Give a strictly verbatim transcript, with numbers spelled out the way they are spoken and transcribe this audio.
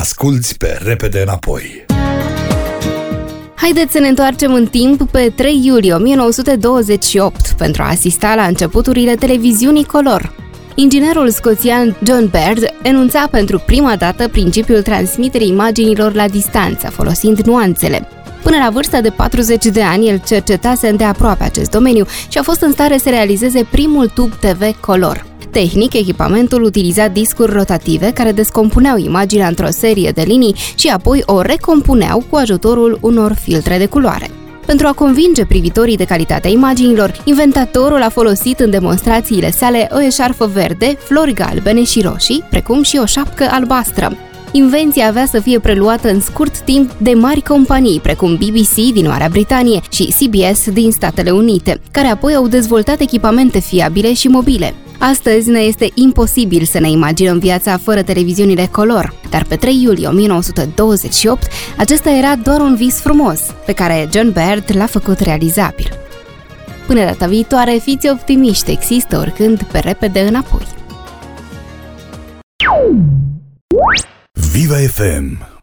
Asculți pe Repede Înapoi. Haideți să ne întoarcem în timp pe trei iulie o mie nouă sute douăzeci și opt pentru a asista la începuturile televiziunii color. Inginerul scoțian John Baird enunța pentru prima dată principiul transmiterii imaginilor la distanță, folosind nuanțele. Până la vârsta de patruzeci de ani, el cercetase îndeaproape acest domeniu și a fost în stare să realizeze primul tub T V color. Tehnic, echipamentul utiliza discuri rotative care descompuneau imaginea într-o serie de linii și apoi o recompuneau cu ajutorul unor filtre de culoare. Pentru a convinge privitorii de calitatea imaginilor, inventatorul a folosit în demonstrațiile sale o eșarfă verde, flori galbene și roșii, precum și o șapcă albastră. Invenția avea să fie preluată în scurt timp de mari companii precum B B C din Marea Britanie și C B S din Statele Unite, care apoi au dezvoltat echipamente fiabile și mobile. Astăzi ne este imposibil să ne imaginăm viața fără televiziunile color, dar pe trei iulie o mie nouă sute douăzeci și opt acesta era doar un vis frumos, pe care John Baird l-a făcut realizabil. Până data viitoare, fiți optimiști, există oricând pe Repede Înapoi. Viva F M.